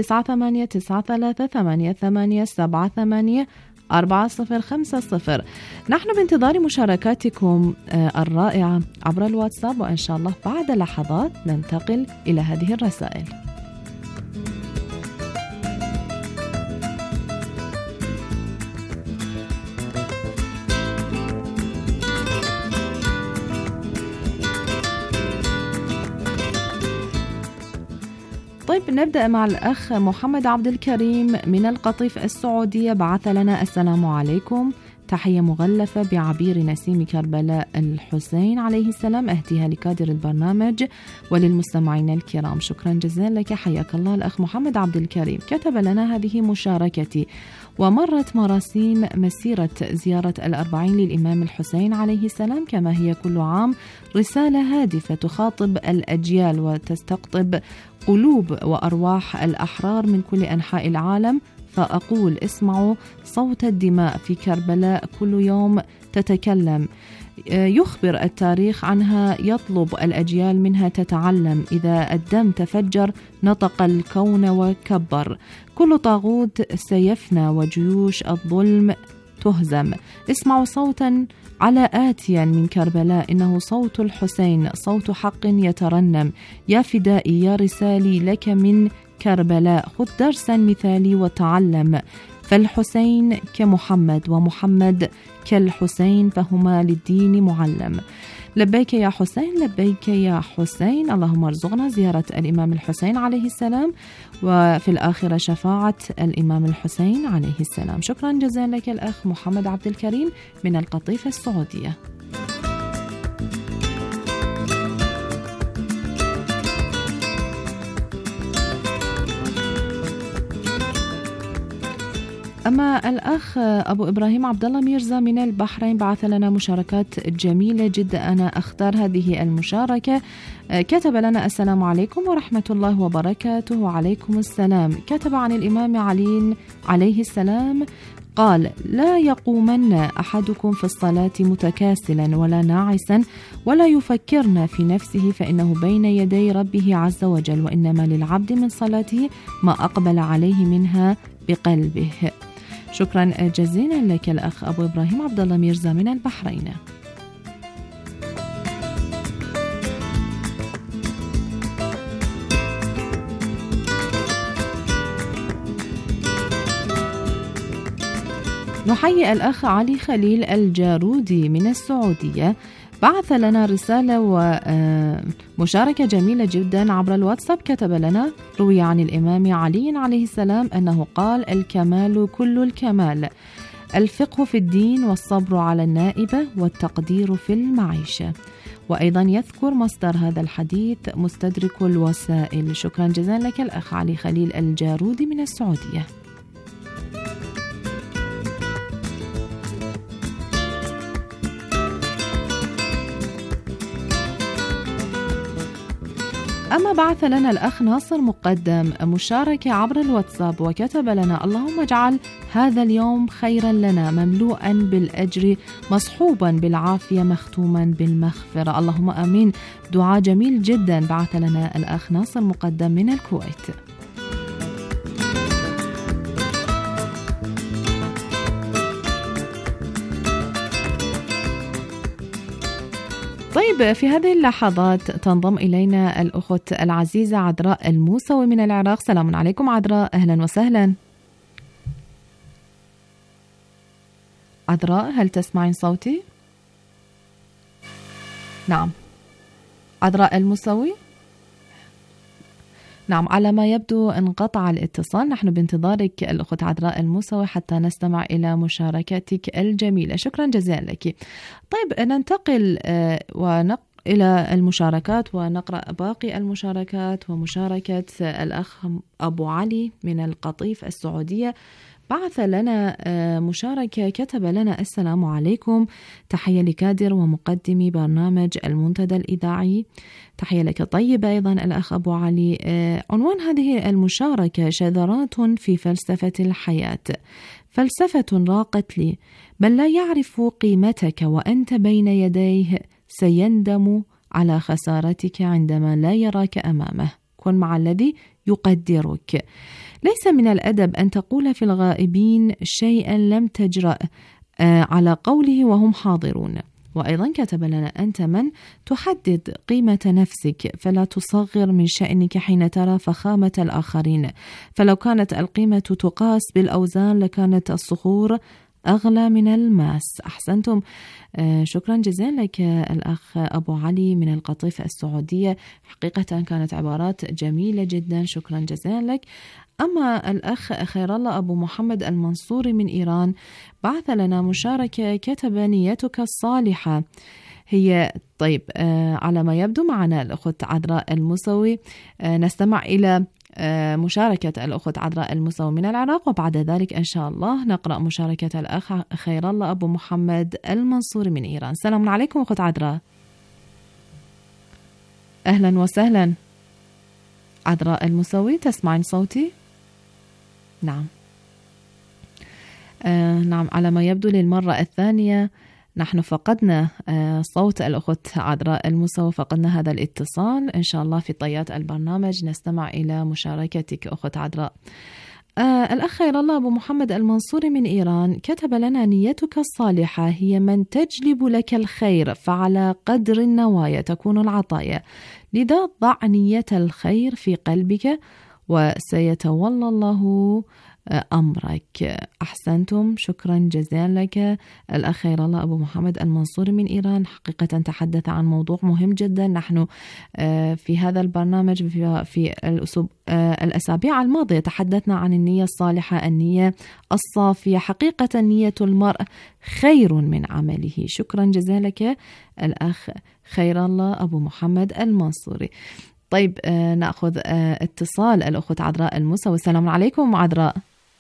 0983888784050. نحن بانتظار مشاركاتكم الرائعة عبر الواتساب، وإن شاء الله بعد لحظات ننتقل إلى هذه الرسائل. طيب، نبدأ مع الأخ محمد عبد الكريم من القطيف السعودية. بعث لنا: السلام عليكم، تحية مغلفة بعبير نسيم كربلاء الحسين عليه السلام، أهديها لكادر البرنامج وللمستمعين الكرام. شكرا جزيلا لك، حياك الله الأخ محمد عبد الكريم. كتب لنا: هذه مشاركتي، ومرت مراسيم مسيرة زيارة الأربعين للإمام الحسين عليه السلام كما هي كل عام رسالة هادفة تخاطب الأجيال وتستقطب قلوب وأرواح الأحرار من كل أنحاء العالم. فأقول: اسمعوا صوت الدماء في كربلاء كل يوم تتكلم، يخبر التاريخ عنها، يطلب الأجيال منها تتعلم. إذا الدم تفجر نطق الكون وكبر، كل طاغوت سيفنى وجيوش الظلم تهزم. اسمعوا صوتا على آتيا من كربلاء، إنه صوت الحسين، صوت حق يترنم. يا فدائي يا رسالي لك من كربلاء، خذ درسا مثالي وتعلم. فالحسين كمحمد ومحمد كالحسين، فهما للدين معلم. لبيك يا حسين، لبيك يا حسين. اللهم ارزقنا زيارة الإمام الحسين عليه السلام، وفي الآخرة شفاعة الإمام الحسين عليه السلام. شكرا جزيلا لك الأخ محمد عبد الكريم من القطيف السعودية. أما الأخ أبو إبراهيم عبد الله ميرزا من البحرين بعث لنا مشاركات جميلة جدا، أنا أختار هذه المشاركة. كتب لنا: السلام عليكم ورحمة الله وبركاته. وعليكم السلام. كتب عن الإمام علي عليه السلام قال: لا يقومن أحدكم في الصلاة متكاسلا ولا ناعسا ولا يفكرن في نفسه، فإنه بين يدي ربه عز وجل، وإنما للعبد من صلاته ما أقبل عليه منها بقلبه. شكرا جزيلا لك الأخ أبو إبراهيم عبد الله ميرزا من البحرين. نحيي الأخ علي خليل الجارودي من السعودية، بعث لنا رسالة ومشاركة جميلة جدا عبر الواتساب. كتب لنا: روي عن الإمام علي عليه السلام أنه قال: الكمال كل الكمال، الفقه في الدين، والصبر على النائبة، والتقدير في المعيشة. وأيضا يذكر مصدر هذا الحديث مستدرك الوسائل. شكرا جزيلا لك الأخ علي خليل الجارودي من السعودية. أما بعث لنا الأخ ناصر مقدم مشاركة عبر الواتساب وكتب لنا: اللهم اجعل هذا اليوم خيرا لنا، مملوءا بالأجر، مصحوبا بالعافية، مختوما بالمغفرة. اللهم آمين. دعاء جميل جدا بعث لنا الأخ ناصر مقدم من الكويت. طيب، طيب في هذه اللحظات تنضم إلينا الأخت العزيزة عذراء الموسوي من العراق. سلام عليكم عذراء، أهلا وسهلا. عذراء هل تسمعين صوتي؟ نعم عذراء الموسوي. نعم على ما يبدو انقطع الاتصال. نحن بانتظارك الأخت عذراء الموسوي حتى نستمع إلى مشاركتك الجميلة. شكرا جزيلا لك. طيب ننتقل إلى المشاركات ونقرأ باقي المشاركات. ومشاركة الأخ أبو علي من القطيف السعودية بعث لنا مشاركة، كتب لنا: السلام عليكم، تحية لكادر ومقدمي برنامج المنتدى الإذاعي. تحية لك طيبة أيضا الأخ أبو علي. عنوان هذه المشاركة: شذرات في فلسفة الحياة. فلسفة راقت لي: من لا يعرف قيمتك وأنت بين يديه سيندم على خسارتك عندما لا يراك أمامه. كن مع الذي يقدرك. ليس من الأدب أن تقول في الغائبين شيئا لم تجرأ على قوله وهم حاضرون. وأيضا كتب لنا: أنت من تحدد قيمة نفسك، فلا تصغر من شأنك حين ترى فخامة الآخرين، فلو كانت القيمة تقاس بالأوزان لكانت الصخور أغلى من الماس. أحسنتم. شكرا جزيلا لك الأخ أبو علي من القطيف السعودية. حقيقة كانت عبارات جميلة جدا، شكرا جزيلا لك. أما الأخ خير الله أبو محمد المنصوري من إيران بعث لنا مشاركة، كتب: نيتك الصالحة هي. طيب على ما يبدو معنا الأخت عذراء الموسوي. نستمع إلى مشاركة الأخت عذراء الموسوي من العراق، وبعد ذلك إن شاء الله نقرأ مشاركة الأخ خير الله أبو محمد المنصوري من إيران. السلام عليكم أخت عذراء. أهلا وسهلا. عذراء الموسوي تسمعين صوتي؟ نعم. نعم على ما يبدو للمرة الثانية نحن فقدنا صوت الأخت عذراء الموسوي، فقدنا هذا الاتصال. إن شاء الله في طيات البرنامج نستمع إلى مشاركتك أخت عذراء. الأخ خير الله أبو محمد المنصوري من إيران كتب لنا: نيتك الصالحة هي من تجلب لك الخير، فعلى قدر النوايا تكون العطايا، لذا ضع نية الخير في قلبك وسيتولى الله أمرك. أحسنتم، شكرا جزيلا لك الأخ خير الله أبو محمد المنصوري من إيران. حقيقة تحدث عن موضوع مهم جدا. نحن في هذا البرنامج في الأسابيع الماضية تحدثنا عن النية الصالحة، النية الصافية. حقيقة نية المرء خير من عمله. شكرا جزيلا لك الأخ خير الله أبو محمد المنصوري. طيب نأخذ اتصال الأخت عذراء الموسوي. السلام عليكم عذراء.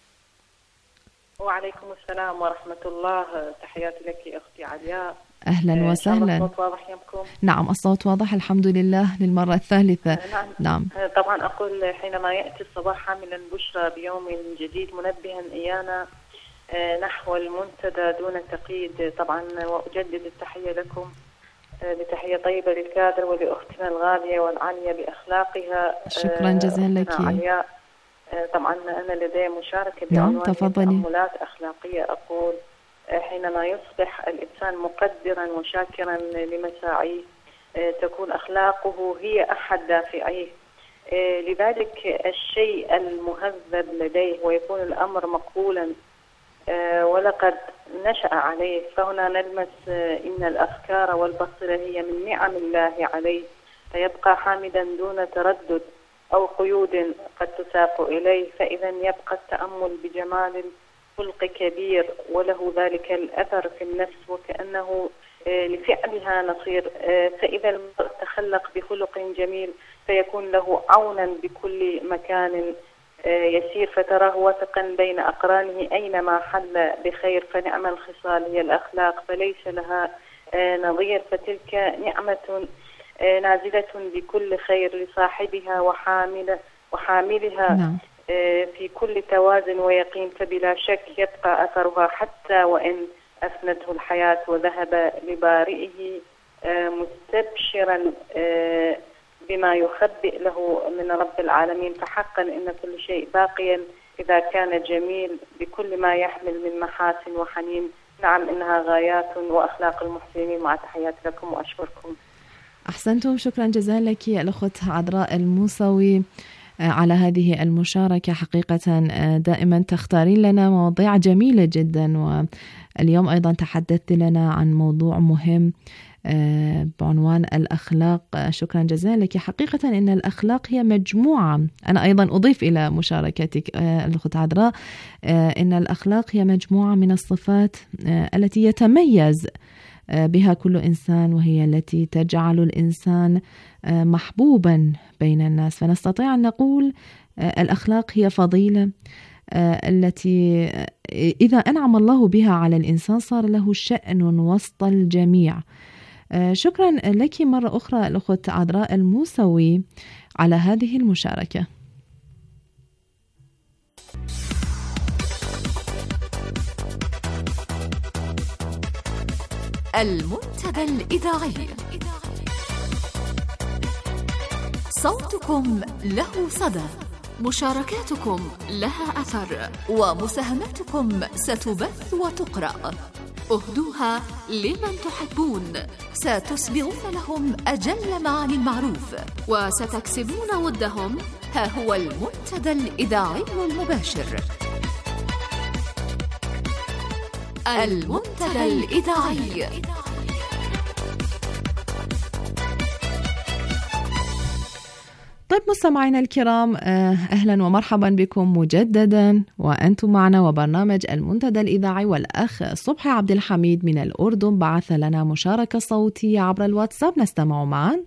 وعليكم السلام ورحمة الله. تحياتي لك أختي علياء. أهلا وسهلا. الصوت واضح يمكم؟ نعم الصوت واضح الحمد لله للمرة الثالثة. نعم. طبعا أقول حينما يأتي الصباح حاملا بشرى بيوم جديد منبها إيانا نحو المنتدى دون تقييد. طبعا وأجدد التحية لكم بتحية طيبة للكادر ولأختنا الغالية والعالية بأخلاقها. شكرا جزيلا لك. طبعا أنا لدي مشاركة بعنوان تأملات أخلاقية. أقول: حينما يصبح الإنسان مقدرا وشاكرا لمساعيه تكون أخلاقه هي أحد دافعيه، لذلك الشيء المهذب لديه ويكون الأمر مقبولا ولقد نشأ عليه. فهنا نلمس إن الأفكار والبصيرة هي من نعم الله عليه، فيبقى حامدا دون تردد أو قيود قد تساق إليه. فإذا يبقى التأمل بجمال خلق كبير وله ذلك الأثر في النفس وكأنه لفعلها نصير. فإذا المرء تخلق بخلق جميل فيكون له عونا بكل مكان يسير، فتراه واثقا بين أقرانه أينما حل بخير. فنعم الخصال هي الأخلاق فليس لها نظير، فتلك نعمة نازلة بكل خير لصاحبها وحاملها في كل توازن ويقين، فبلا شك يبقى أثرها حتى وإن أفنته الحياة وذهب لبارئه مستبشرا بما يخبئ له من رب العالمين. فحقا إن كل شيء باقيا إذا كان جميل بكل ما يحمل من محاسن وحنين. نعم إنها غايات وأخلاق المحسنين. مع تحياتي لكم وأشكركم. أحسنتم، شكرا جزيلا لك الأخت عذراء الموسوي على هذه المشاركة. حقيقة دائما تختارين لنا مواضيع جميلة جدا، واليوم أيضا تحدثت لنا عن موضوع مهم بعنوان الأخلاق. شكرا جزيلا لك. حقيقة إن الأخلاق هي مجموعة، أنا أيضا أضيف إلى مشاركتك الأخت عذراء إن الأخلاق هي مجموعة من الصفات التي يتميز بها كل إنسان، وهي التي تجعل الإنسان محبوبا بين الناس. فنستطيع أن نقول الأخلاق هي فضيلة التي إذا أنعم الله بها على الإنسان صار له شأن وسط الجميع. شكرا لك مرة أخرى الأخت عذراء الموسوي على هذه المشاركة. المنتدى الإذاعي، صوتكم له صدى، مشاركاتكم لها أثر، ومساهماتكم ستبث وتقرأ. اهدوها لمن تحبون، ستسبغون لهم أجل معاني المعروف، وستكسبون ودهم. ها هو المنتدى الإذاعي المباشر، المنتدى الإذاعي. طيب مستمعينا الكرام، أهلا ومرحبا بكم مجددا، وأنتم معنا وبرنامج المنتدى الإذاعي. والأخ صبحي عبد الحميد من الأردن بعث لنا مشاركة صوتية عبر الواتساب، نستمع معا.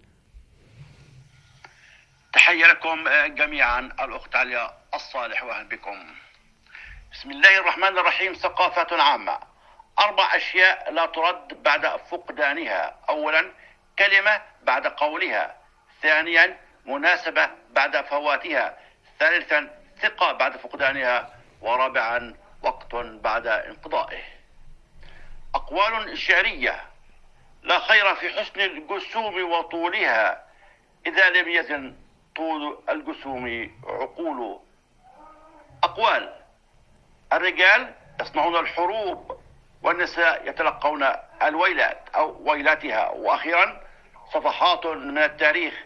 تحية لكم جميعا الأخت عليا الصالح، وأهلا بكم. بسم الله الرحمن الرحيم. ثقافة عامة: 4 أشياء لا ترد بعد فقدانها. أولا، كلمة بعد قولها. ثانيا، مناسبة بعد فواتها. ثالثا، ثقة بعد فقدانها. ورابعا، وقت بعد انقضائه. أقوال شعرية: لا خير في حسن الجسوم وطولها إذا لم يزن طول الجسوم عقول. أقوال: الرجال يصنعون الحروب، والنساء يتلقون الويلات أو ويلاتها. وأخيرا، صفحات من التاريخ: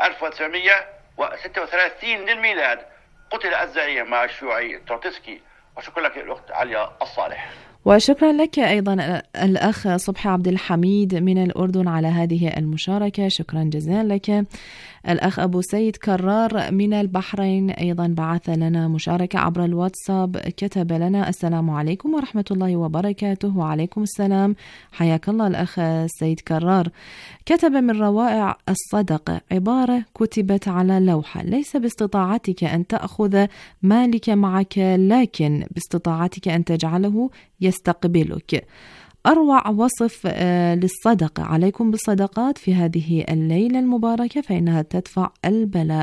1936 للميلاد قتل الزعيم الشيوعي تروتسكي. وشكرا لك الأخت عليا الصالح. وشكرا لك أيضا الأخ صبحي عبد الحميد من الأردن على هذه المشاركة، شكرا جزيلا لك. الأخ أبو سيد كرار من البحرين أيضا بعث لنا مشاركة عبر الواتساب، كتب لنا: السلام عليكم ورحمة الله وبركاته. وعليكم السلام، حياك الله الأخ سيد كرار. كتب: من روائع الصدقة عبارة كتبت على لوحة: ليس باستطاعتك أن تأخذ مالك معك، لكن باستطاعتك أن تجعله يستقبلك. أروع وصف للصدقة. عليكم بالصدقات في هذه الليلة المباركة فإنها تدفع البلاء،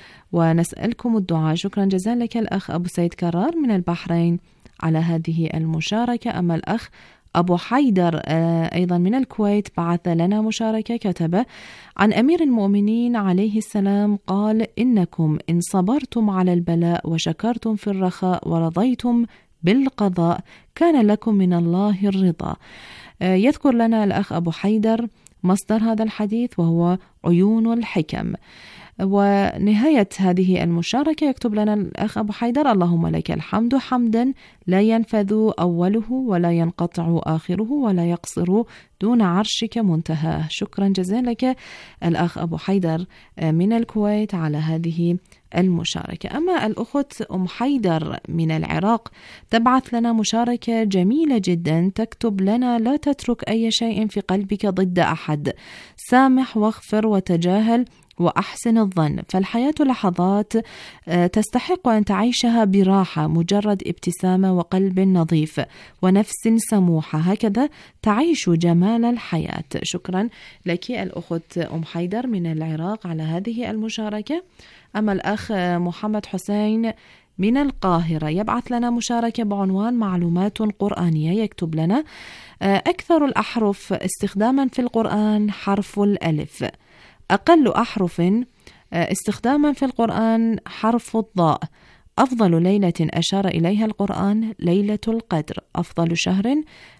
ونسألكم الدعاء. شكرا جزيلا لك الأخ أبو سيد كرار من البحرين على هذه المشاركة. أما الأخ أبو حيدر أيضا من الكويت بعث لنا مشاركة، كتب: عن أمير المؤمنين عليه السلام قال: إنكم إن صبرتم على البلاء وشكرتم في الرخاء ورضيتم بالقضاء كان لكم من الله الرضا. يذكر لنا الأخ أبو حيدر مصدر هذا الحديث وهو عيون الحكم. ونهاية هذه المشاركة يكتب لنا الأخ أبو حيدر: اللهم لك الحمد حمدا لا ينفذ أوله ولا ينقطع آخره ولا يقصر دون عرشك منتهى. شكرا جزيلا لك الأخ أبو حيدر من الكويت على هذه المشاركة. أما الأخت أم حيدر من العراق تبعث لنا مشاركة جميلة جدا، تكتب لنا: لا تترك أي شيء في قلبك ضد أحد، سامح واغفر وتجاهل وأحسن الظن، فالحياة لحظات تستحق أن تعيشها براحة، مجرد ابتسامة وقلب نظيف ونفس سموحة، هكذا تعيش جمال الحياة. شكرا لك الأخت أم حيدر من العراق على هذه المشاركة. أما الأخ محمد حسين من القاهرة يبعث لنا مشاركة بعنوان معلومات قرآنية، يكتب لنا: أكثر الأحرف استخداما في القرآن حرف الألف، أقل أحرف استخداما في القرآن حرف الضاء، أفضل ليلة أشار إليها القرآن ليلة القدر، أفضل شهر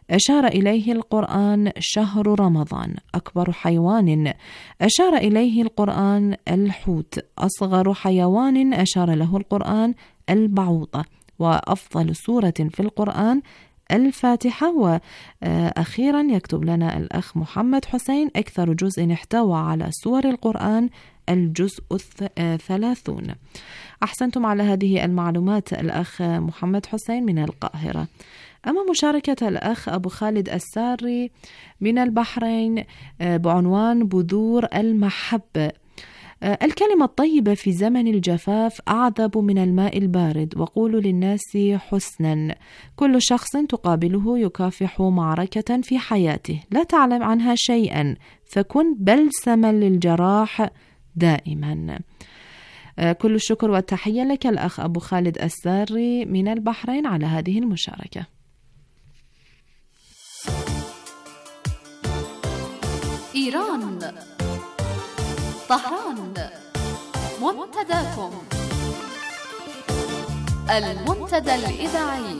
أشار إليه القرآن شهر رمضان. أكبر حيوان أشار إليه القرآن الحوت. أصغر حيوان أشار له القرآن البعوضة. وأفضل سورة في القرآن الفاتحة. وأخيرا يكتب لنا الأخ محمد حسين: أكثر جزء احتوى على سور القرآن الجزء 30. أحسنتم على هذه المعلومات الأخ محمد حسين من القاهرة. أما مشاركة الأخ أبو خالد الساري من البحرين بعنوان بذور المحبة: الكلمة الطيبة في زمن الجفاف أعذب من الماء البارد، وقولوا للناس حسنا. كل شخص تقابله يكافح معركة في حياته لا تعلم عنها شيئا، فكن بلسما للجراح دائما. كل الشكر والتحية لك الأخ أبو خالد الساري من البحرين على هذه المشاركة. إيران، طهران، منتداكم، المنتدى الإذاعي.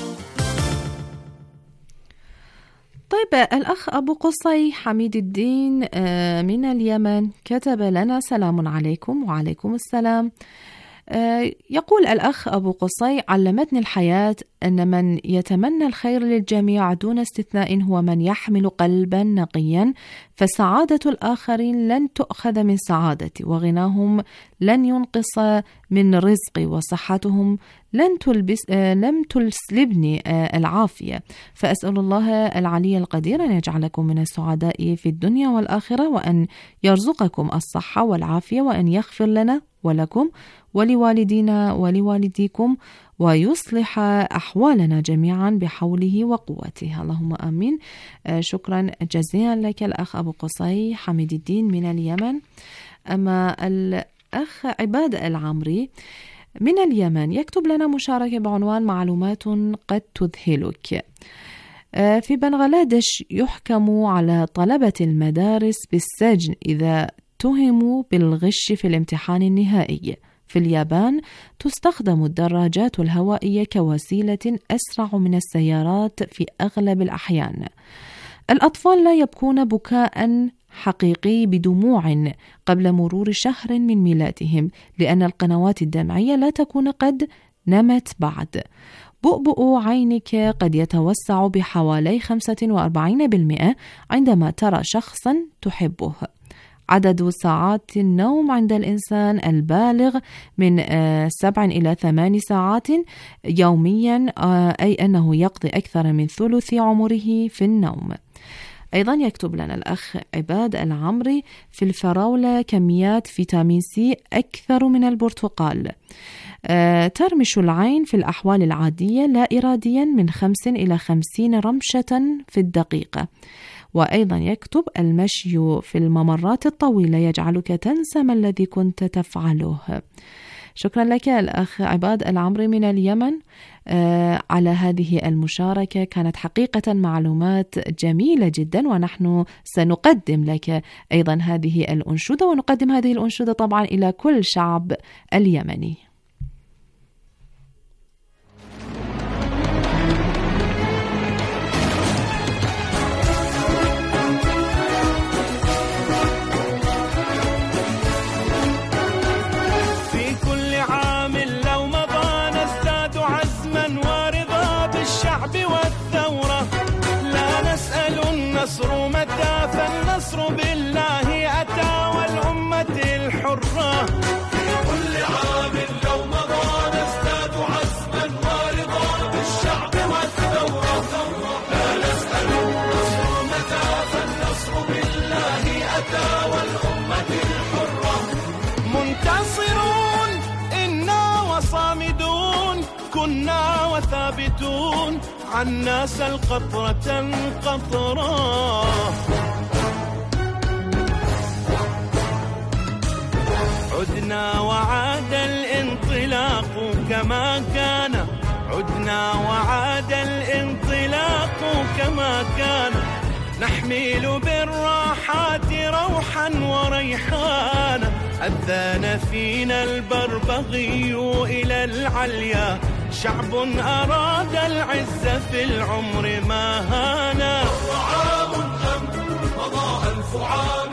طيب، الأخ أبو قصي حميد الدين من اليمن كتب لنا: سلام عليكم. وعليكم السلام. يقول الأخ أبو قصي: علمتني الحياة أن من يتمنى الخير للجميع دون استثناء هو من يحمل قلبا نقيا، فسعادة الآخرين لن تؤخذ من سعادتي، وغناهم لن ينقص من رزقي، وصحتهم لم تسلبني العافية. فأسأل الله العلي القدير أن يجعلكم من السعداء في الدنيا والآخرة، وأن يرزقكم الصحة والعافية، وأن يغفر لنا ولكم ولوالدينا ولوالديكم، ويصلح أحوالنا جميعا بحوله وقوته. اللهم آمين. شكرا جزيلا لك الأخ أبو قصي حميد الدين من اليمن. أما الأخ عباد العمري من اليمن يكتب لنا مشاركة بعنوان معلومات قد تذهلك. في بنغلاديش يحكم على طلبة المدارس بالسجن إذا اتهموا بالغش في الامتحان النهائي. في اليابان تستخدم الدراجات الهوائية كوسيلة أسرع من السيارات في أغلب الأحيان. الأطفال لا يبكون بكاء حقيقي بدموع قبل مرور شهر من ميلادهم، لأن القنوات الدمعية لا تكون قد نمت بعد. بؤبؤ عينك قد يتوسع بحوالي 45% عندما ترى شخصا تحبه. عدد ساعات النوم عند الإنسان البالغ من 7 إلى 8 ساعات يوميا، أي أنه يقضي أكثر من ثلث عمره في النوم. أيضا يكتب لنا الأخ عباد العمري: في الفراولة كميات فيتامين سي أكثر من البرتقال. ترمش العين في الأحوال العادية لا إراديا من 5 إلى 50 رمشة في الدقيقة. وأيضا يكتب: المشي في الممرات الطويلة يجعلك تنسى ما الذي كنت تفعله. شكرا لك الأخ عباد العمري من اليمن على هذه المشاركة. كانت حقيقة معلومات جميلة جدا، ونحن سنقدم لك أيضا هذه الأنشودة، ونقدم هذه الأنشودة طبعا إلى كل شعب اليمني. النصر متى فالنصر بالله أتى والأمة الحرة. في كل عام لو مضى نزداد عزما ورضا بالشعب والثورة. لا نسأل النصر متى فالنصر بالله أتى والأمة الحرة. منتصرون إنا وصامدون كنا وثابتون عنا سل قطرة قطرة. عدنا وعاد الانطلاق كما كان، عدنا وعاد الانطلاق كما كان. نحمل بالراحات روحا وريحانا أذان فينا البربغي إلى العليا، شعب أراد العز في العمر ما هانا. عام أم مضى 1000 عام.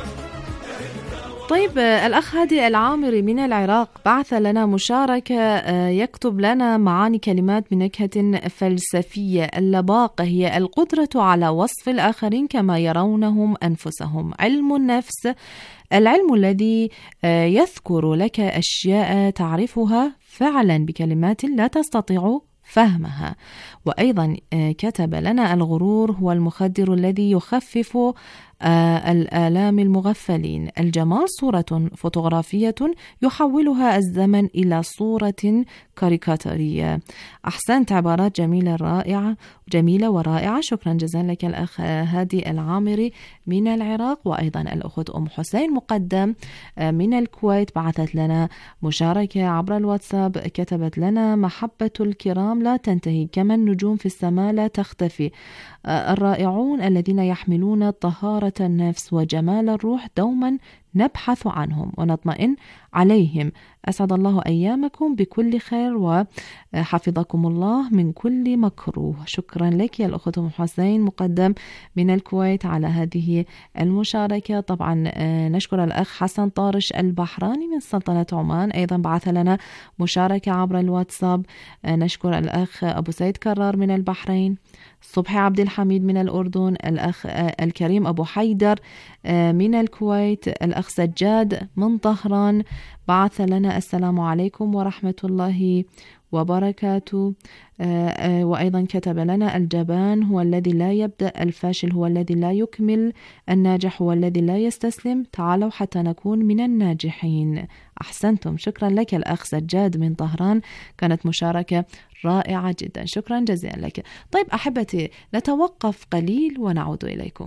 طيب الأخ هادي العامري من العراق بعث لنا مشاركة يكتب لنا معاني كلمات بنكهة فلسفية. اللباقة هي القدرة على وصف الآخرين كما يرونهم أنفسهم. علم النفس العلم الذي يذكر لك أشياء تعرفها فعلا بكلمات لا تستطيع فهمها. وأيضا كتب لنا الغرور هو المخدر الذي يخفف الآلام المغفلين. الجمال صورة فوتوغرافية يحولها الزمن إلى صورة كاريكاتورية. أحسنت، عبارات جميلة ورائعة. شكرا جزيلا لك الأخ هادي العامري من العراق. وأيضا الأخت أم حسين مقدم من الكويت بعثت لنا مشاركة عبر الواتساب، كتبت لنا: محبة الكرام لا تنتهي كما النجوم في السماء لا تختفي. الرائعون الذين يحملون طهارة النفس وجمال الروح دوما نبحث عنهم ونطمئن عليهم. أسعد الله أيامكم بكل خير وحفظكم الله من كل مكروه. شكرا لك يا الأخت أم حسين مقدم من الكويت على هذه المشاركة. طبعا نشكر الأخ حسن طارش البحراني من سلطنة عمان، أيضا بعث لنا مشاركة عبر الواتساب. نشكر الأخ أبو سيد كرار من البحرين، صبحي عبد الحميد من الأردن، الأخ الكريم أبو حيدر من الكويت، الأخ سجاد من طهران بعث لنا: السلام عليكم ورحمة الله وبركاته. وأيضا كتب لنا: الجبان هو الذي لا يبدأ، الفاشل هو الذي لا يكمل، الناجح هو الذي لا يستسلم، تعالوا حتى نكون من الناجحين. أحسنتم، شكرا لك الأخ سجاد من طهران، كانت مشاركة رائعة جدا، شكرا جزيلا لك. طيب أحبتي، نتوقف قليل ونعود إليكم.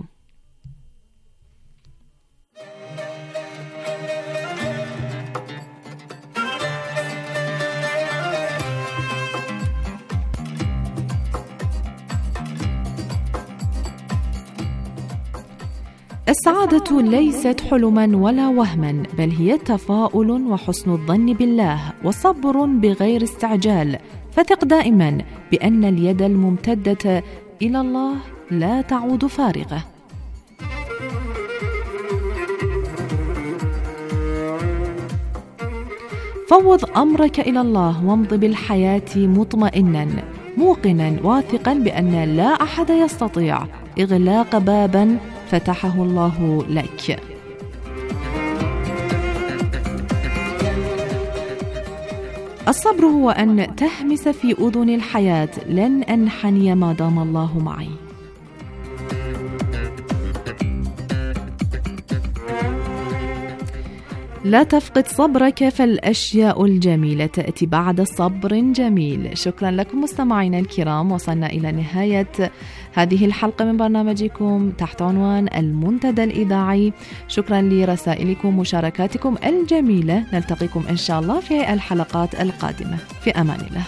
السعادة ليست حلما ولا وهما، بل هي تفاؤل وحسن الظن بالله وصبر بغير استعجال. فثق دائما بأن اليد الممتدة إلى الله لا تعود فارغة. فوض أمرك إلى الله وامض بالحياة مطمئنا موقنا واثقا بأن لا أحد يستطيع إغلاق بابا فتحه الله لك. الصبر هو أن تهمس في أذن الحياة: لن أنحني ما دام الله معي. لا تفقد صبرك، فالأشياء الجميلة تأتي بعد صبر جميل. شكرا لكم مستمعينا الكرام، وصلنا إلى نهاية هذه الحلقة من برنامجكم تحت عنوان المنتدى الإذاعي. شكرا لرسائلكم ومشاركاتكم الجميلة. نلتقيكم إن شاء الله في الحلقات القادمة. في أمان الله.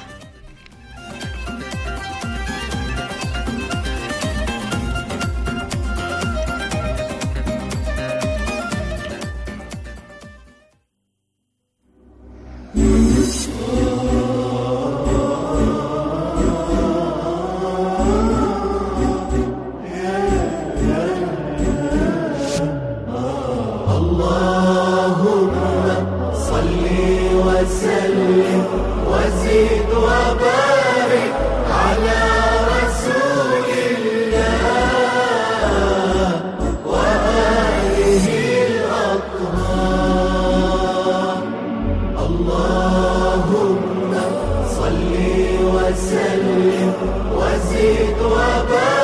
وسلم وزد وبارك